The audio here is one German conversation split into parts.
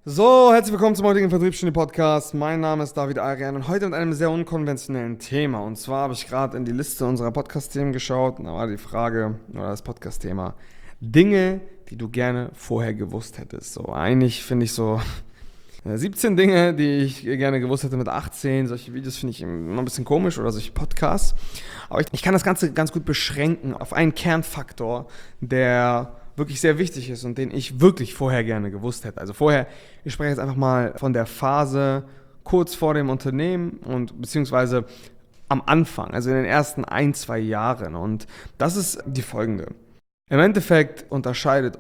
So, herzlich willkommen zum heutigen Vertriebsstudie-Podcast. Mein Name ist David Arian und heute mit einem sehr unkonventionellen Thema. Und zwar habe ich gerade in die Liste unserer Podcast-Themen geschaut und da war die Frage, oder das Podcast-Thema, Dinge, die du gerne vorher gewusst hättest. So, eigentlich finde ich so 17 Dinge, die ich gerne gewusst hätte mit 18. Solche Videos finde ich immer ein bisschen komisch oder solche Podcasts. Aber ich kann das Ganze ganz gut beschränken auf einen Kernfaktor, der wirklich sehr wichtig ist und den ich wirklich vorher gerne gewusst hätte. Also vorher, ich spreche jetzt einfach mal von der Phase kurz vor dem Unternehmen und beziehungsweise am Anfang, also in den ersten 1, 2 Jahren. Und das ist die folgende. Im Endeffekt unterscheidet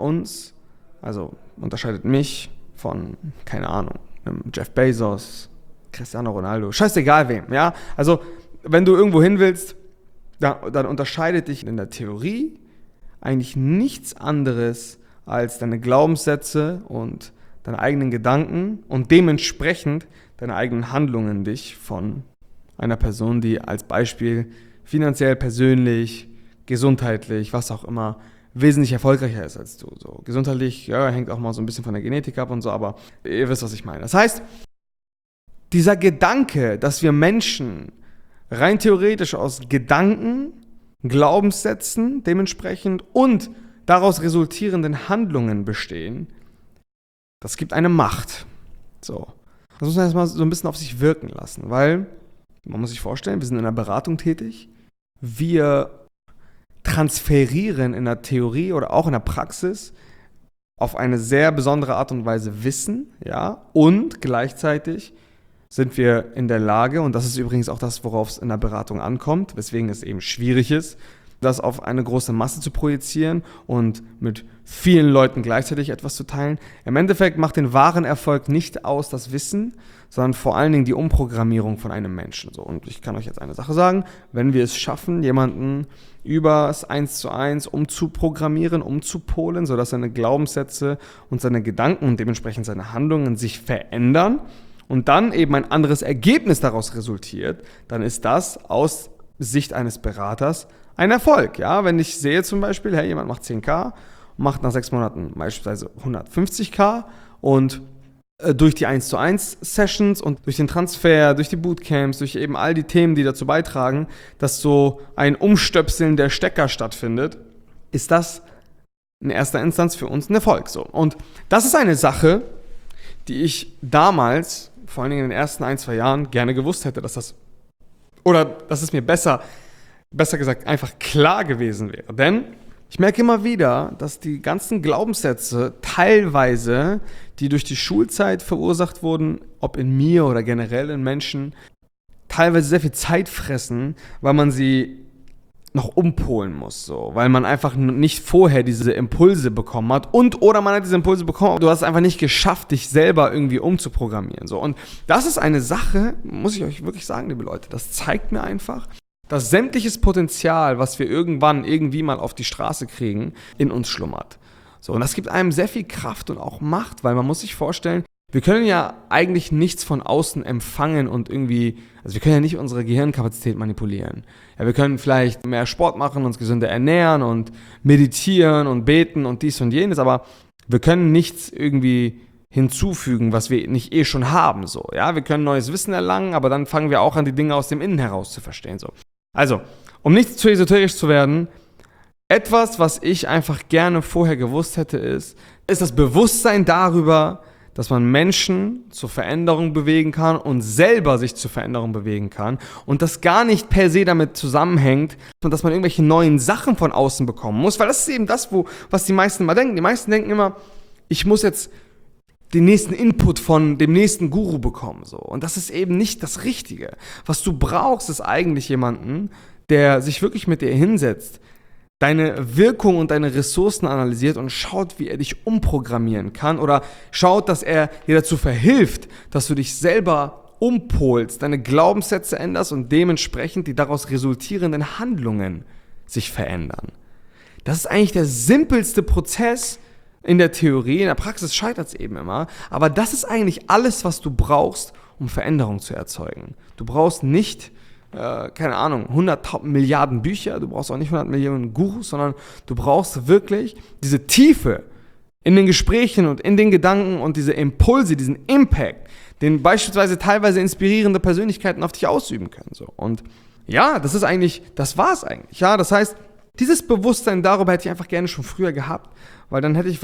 mich von, keine Ahnung, einem Jeff Bezos, Cristiano Ronaldo, scheißegal wem, ja. Also wenn du irgendwo hin willst, dann unterscheidet dich in der Theorie eigentlich nichts anderes als deine Glaubenssätze und deine eigenen Gedanken und dementsprechend deine eigenen Handlungen dich von einer Person, die als Beispiel finanziell, persönlich, gesundheitlich, was auch immer, wesentlich erfolgreicher ist als du. So gesundheitlich, ja, hängt auch mal so ein bisschen von der Genetik ab und so, aber ihr wisst, was ich meine. Das heißt, dieser Gedanke, dass wir Menschen rein theoretisch aus Gedanken, Glaubenssätzen dementsprechend und daraus resultierenden Handlungen bestehen, das gibt eine Macht. So. Das muss man erstmal so ein bisschen auf sich wirken lassen, weil man muss sich vorstellen, wir sind in einer Beratung tätig, wir transferieren in der Theorie oder auch in der Praxis auf eine sehr besondere Art und Weise Wissen, ja, und gleichzeitig sind wir in der Lage, und das ist übrigens auch das, worauf es in der Beratung ankommt, weswegen es eben schwierig ist, das auf eine große Masse zu projizieren und mit vielen Leuten gleichzeitig etwas zu teilen. Im Endeffekt macht den wahren Erfolg nicht aus das Wissen, sondern vor allen Dingen die Umprogrammierung von einem Menschen. So, und ich kann euch jetzt eine Sache sagen, wenn wir es schaffen, jemanden übers 1:1 umzuprogrammieren, umzupolen, sodass seine Glaubenssätze und seine Gedanken und dementsprechend seine Handlungen sich verändern, und dann eben ein anderes Ergebnis daraus resultiert, dann ist das aus Sicht eines Beraters ein Erfolg. Ja? Wenn ich sehe zum Beispiel, hey, jemand macht 10.000 und macht nach 6 Monaten beispielsweise 150.000 und durch die 1:1 Sessions und durch den Transfer, durch die Bootcamps, durch eben all die Themen, die dazu beitragen, dass so ein Umstöpseln der Stecker stattfindet, ist das in erster Instanz für uns ein Erfolg. So. Und das ist eine Sache, die ich damals, vor allen Dingen in den ersten 1, 2 Jahren, gerne gewusst hätte, dass es mir besser gesagt, einfach klar gewesen wäre. Denn ich merke immer wieder, dass die ganzen Glaubenssätze teilweise, die durch die Schulzeit verursacht wurden, ob in mir oder generell in Menschen, teilweise sehr viel Zeit fressen, weil man sie noch umpolen muss, so, weil man einfach nicht vorher diese Impulse bekommen hat oder man hat diese Impulse bekommen, aber du hast es einfach nicht geschafft, dich selber irgendwie umzuprogrammieren, so. Und das ist eine Sache, muss ich euch wirklich sagen, liebe Leute, das zeigt mir einfach, dass sämtliches Potenzial, was wir irgendwann irgendwie mal auf die Straße kriegen, in uns schlummert. So, und das gibt einem sehr viel Kraft und auch Macht, weil man muss sich vorstellen, wir können ja eigentlich nichts von außen empfangen und irgendwie, also wir können ja nicht unsere Gehirnkapazität manipulieren. Ja, wir können vielleicht mehr Sport machen, uns gesünder ernähren und meditieren und beten und dies und jenes, aber wir können nichts irgendwie hinzufügen, was wir nicht schon haben. So. Ja, wir können neues Wissen erlangen, aber dann fangen wir auch an, die Dinge aus dem Innen heraus zu verstehen. So. Also, um nicht zu esoterisch zu werden, etwas, was ich einfach gerne vorher gewusst hätte, ist das Bewusstsein darüber, dass man Menschen zur Veränderung bewegen kann und selber sich zur Veränderung bewegen kann und das gar nicht per se damit zusammenhängt, dass man irgendwelche neuen Sachen von außen bekommen muss, weil das ist eben das, was die meisten immer denken. Die meisten denken immer, ich muss jetzt den nächsten Input von dem nächsten Guru bekommen. So. Und das ist eben nicht das Richtige. Was du brauchst, ist eigentlich jemanden, der sich wirklich mit dir hinsetzt, deine Wirkung und deine Ressourcen analysiert und schaut, wie er dich umprogrammieren kann oder schaut, dass er dir dazu verhilft, dass du dich selber umpolst, deine Glaubenssätze änderst und dementsprechend die daraus resultierenden Handlungen sich verändern. Das ist eigentlich der simpelste Prozess in der Theorie, in der Praxis scheitert es eben immer, aber das ist eigentlich alles, was du brauchst, um Veränderung zu erzeugen. Du brauchst nicht keine Ahnung, 100 Milliarden Bücher, du brauchst auch nicht 100 Millionen Gurus, sondern du brauchst wirklich diese Tiefe in den Gesprächen und in den Gedanken und diese Impulse, diesen Impact, den beispielsweise teilweise inspirierende Persönlichkeiten auf dich ausüben können. So. Und ja, das war's eigentlich. Ja, das heißt, dieses Bewusstsein darüber hätte ich einfach gerne schon früher gehabt, weil dann wären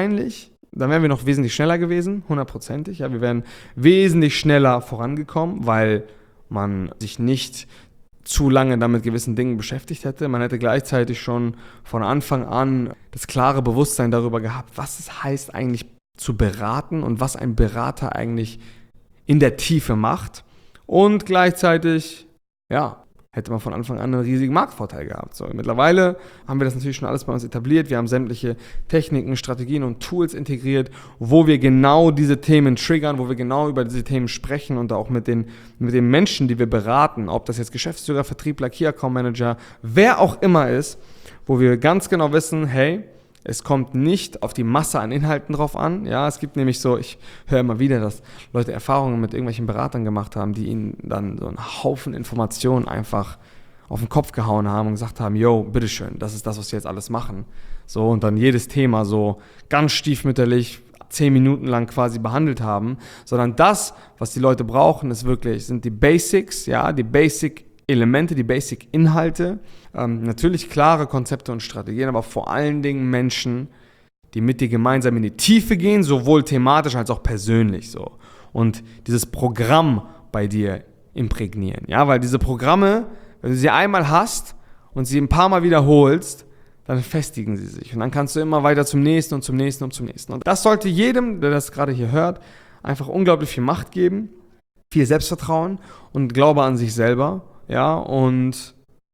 wir noch wesentlich schneller gewesen, 100%. Ja, wir wären wesentlich schneller vorangekommen, weil man sich nicht zu lange damit gewissen Dingen beschäftigt hätte. Man hätte gleichzeitig schon von Anfang an das klare Bewusstsein darüber gehabt, was es heißt eigentlich zu beraten und was ein Berater eigentlich in der Tiefe macht. Und gleichzeitig, ja, hätte man von Anfang an einen riesigen Marktvorteil gehabt. So, mittlerweile haben wir das natürlich schon alles bei uns etabliert. Wir haben sämtliche Techniken, Strategien und Tools integriert, wo wir genau diese Themen triggern, wo wir genau über diese Themen sprechen und auch mit den Menschen, die wir beraten, ob das jetzt Geschäftsführer, Vertriebler, Key Account Manager, wer auch immer ist, wo wir ganz genau wissen, hey, es kommt nicht auf die Masse an Inhalten drauf an. Ja, es gibt nämlich so, ich höre immer wieder, dass Leute Erfahrungen mit irgendwelchen Beratern gemacht haben, die ihnen dann so einen Haufen Informationen einfach auf den Kopf gehauen haben und gesagt haben, yo, bitteschön, das ist das, was wir jetzt alles machen. So, und dann jedes Thema so ganz stiefmütterlich 10 Minuten lang quasi behandelt haben, sondern das, was die Leute brauchen, sind die Basics, ja, die Basic-Elemente, die Basic-Inhalte, natürlich klare Konzepte und Strategien, aber vor allen Dingen Menschen, die mit dir gemeinsam in die Tiefe gehen, sowohl thematisch als auch persönlich so. Und dieses Programm bei dir imprägnieren. Ja, weil diese Programme, wenn du sie einmal hast und sie ein paar Mal wiederholst, dann festigen sie sich. Und dann kannst du immer weiter zum nächsten und zum nächsten und zum nächsten. Und das sollte jedem, der das gerade hier hört, einfach unglaublich viel Macht geben, viel Selbstvertrauen und Glaube an sich selber. Ja, und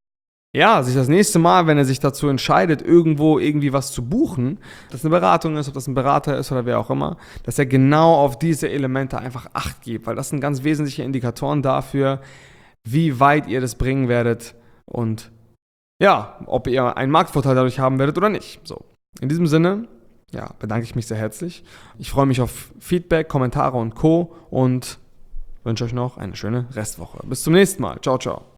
ja, sich das nächste Mal, wenn er sich dazu entscheidet, irgendwie was zu buchen, ob das eine Beratung ist, ob das ein Berater ist oder wer auch immer, dass er genau auf diese Elemente einfach Acht gibt, weil das sind ganz wesentliche Indikatoren dafür, wie weit ihr das bringen werdet und ja, ob ihr einen Marktvorteil dadurch haben werdet oder nicht. So, in diesem Sinne, ja, bedanke ich mich sehr herzlich. Ich freue mich auf Feedback, Kommentare und Co. und wünsche euch noch eine schöne Restwoche. Bis zum nächsten Mal. Ciao, ciao.